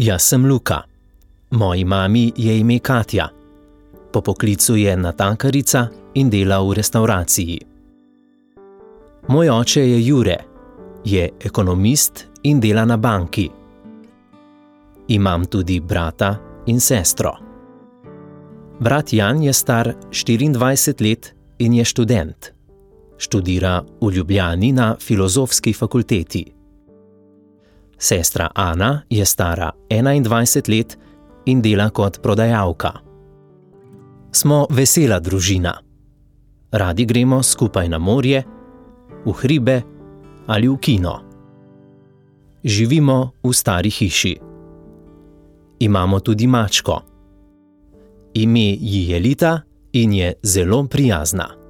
Jaz sem Luka. Moji mami je ime Katja. Po poklicu je natakarjica in dela v restavraciji. Moj oče je Jure. Je ekonomist in dela na banki. Imam tudi brata in sestro. Brat Jan je star 24 let in je študent. Študira v Ljubljani na Filozofski fakulteti. Sestra Ana je stara 21 let in dela kot prodajalka. Smo vesela družina. Radi gremo skupaj na morje, v hribe ali v kino. Živimo v stari hiši. Imamo tudi mačko. Ime ji je Lita in je zelo prijazna.